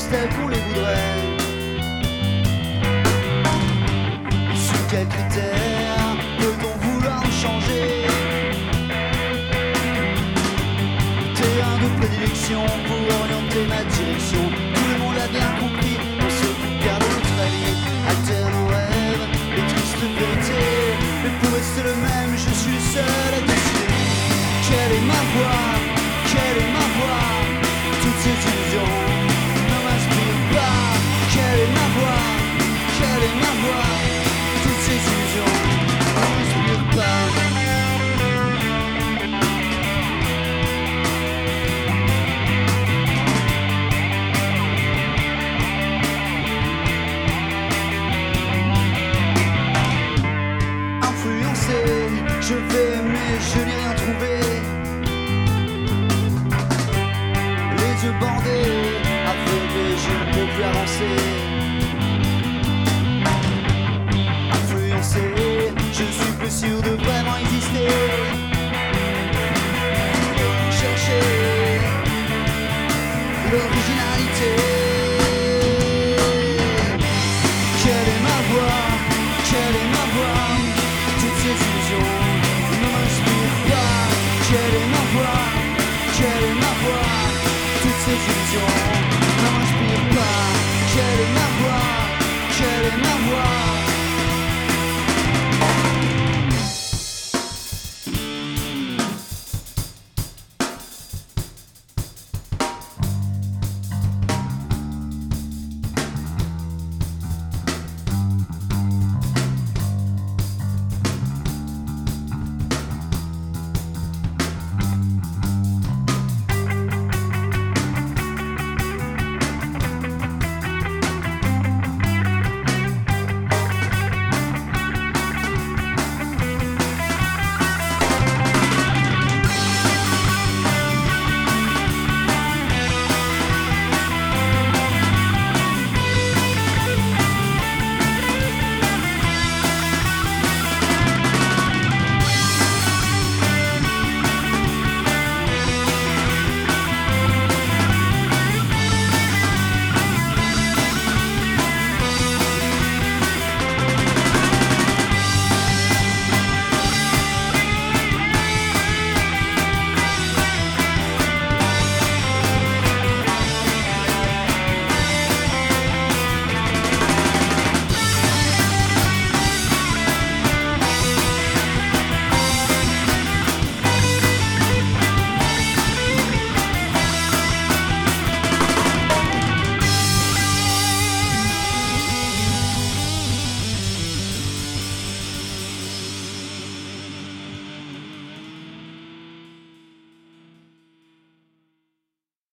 choses telles qu'on les voudrait. Et sous quels critères peut-on vouloir nous changer? Terrain de prédilection pour orienter ma direction. Tout le monde a bien compris, on se perd de notre avis. Alterne nos rêves, les tristes vérités. Mais pour rester le même, je suis seul à décider. Quelle est ma voix? Quelle est ma voix? Toutes ces illusions ne m'inspirent pas. Quelle est ma voix? Quelle est ma voix? Toutes ces illusions ne m'inspirent pas. Je vais mais je n'ai rien trouvé. Les yeux bandés, aveuglés, je ne peux plus avancer. Influencé, je suis plus sûr de